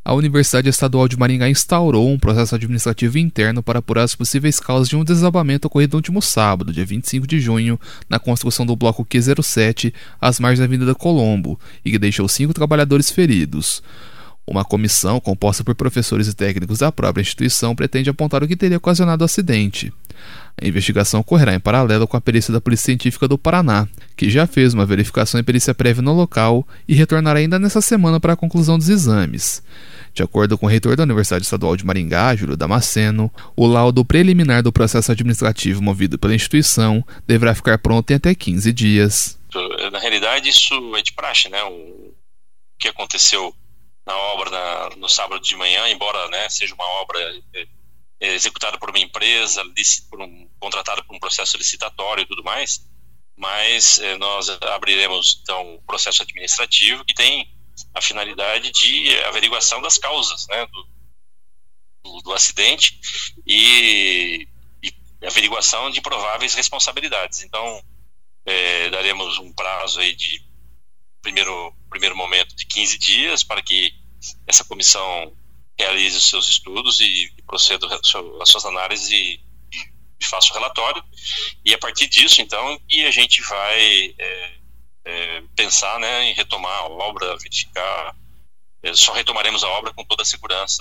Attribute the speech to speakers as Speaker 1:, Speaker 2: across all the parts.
Speaker 1: a Universidade Estadual de Maringá instaurou um processo administrativo interno para apurar as possíveis causas de um desabamento ocorrido no último sábado, dia 25 de junho, na construção do bloco Q07, às margens da Avenida Colombo, e que deixou 5 trabalhadores feridos. Uma comissão, composta por professores e técnicos da própria instituição, pretende apontar o que teria ocasionado o acidente. A investigação ocorrerá em paralelo com a perícia da Polícia Científica do Paraná, que já fez uma verificação e perícia prévia no local e retornará ainda nesta semana para a conclusão dos exames. De acordo com o reitor da Universidade Estadual de Maringá, Júlio Damasceno, o laudo preliminar do processo administrativo movido pela instituição deverá ficar pronto em até 15 dias.
Speaker 2: Na realidade, isso é de praxe, né? O que aconteceu na obra no sábado de manhã, embora, né, seja uma obra executada por uma empresa, contratada por um processo licitatório e tudo mais, mas nós abriremos então o processo administrativo que tem a finalidade de averiguação das causas, né, do acidente e averiguação de prováveis responsabilidades. Então daremos um prazo aí de primeiro momento de 15 dias para que essa comissão realize os seus estudos e proceda às suas análises e faça o relatório. E a partir disso, então, que a gente vai pensar, né, em retomar a obra, verificar. Só retomaremos a obra com toda a segurança,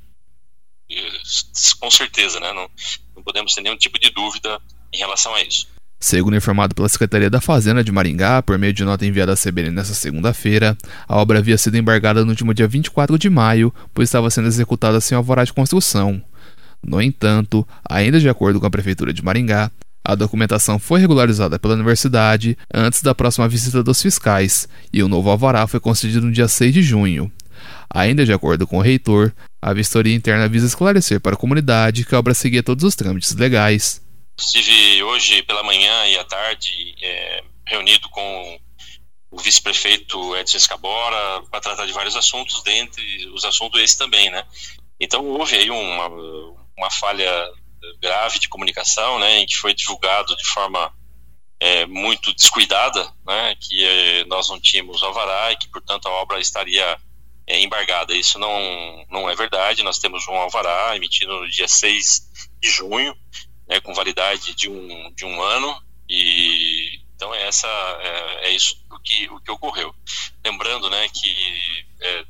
Speaker 2: com certeza, né? Não podemos ter nenhum tipo de dúvida em relação a isso.
Speaker 1: Segundo informado pela Secretaria da Fazenda de Maringá, por meio de nota enviada à CBN nesta segunda-feira, a obra havia sido embargada no último dia 24 de maio, pois estava sendo executada sem alvará de construção. No entanto, ainda de acordo com a Prefeitura de Maringá, a documentação foi regularizada pela universidade antes da próxima visita dos fiscais, e o novo alvará foi concedido no dia 6 de junho. Ainda de acordo com o reitor, a vistoria interna visa esclarecer para a comunidade que a obra seguia todos os trâmites legais.
Speaker 2: Estive hoje pela manhã e à tarde reunido com o vice-prefeito Edson Escabora para tratar de vários assuntos, dentre os assuntos esse também, né? Então houve aí uma falha grave de comunicação, né, em que foi divulgado de forma muito descuidada, né, que nós não tínhamos alvará e que, portanto, a obra estaria embargada. Isso não é verdade. Nós temos um alvará emitido no dia 6 de junho, com validade de um ano, e então é isso o que ocorreu. Lembrando, né, que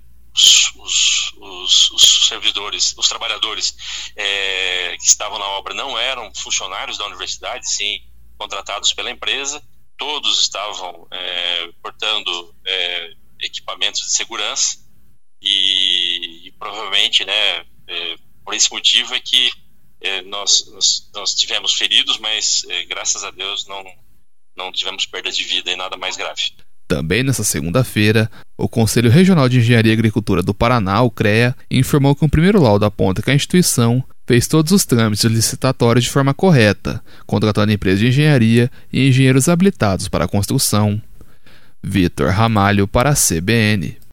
Speaker 2: os servidores, os trabalhadores que estavam na obra não eram funcionários da universidade, sim contratados pela empresa. Todos estavam portando equipamentos de segurança e provavelmente, né, por esse motivo é que nós tivemos feridos, mas graças a Deus não tivemos perda de vida e nada mais grave.
Speaker 1: Também nesta segunda-feira, o Conselho Regional de Engenharia e Agricultura do Paraná, o CREA, informou que o primeiro laudo aponta que a instituição fez todos os trâmites licitatórios de forma correta, contratando empresas de engenharia e engenheiros habilitados para a construção. Vitor Ramalho para a CBN.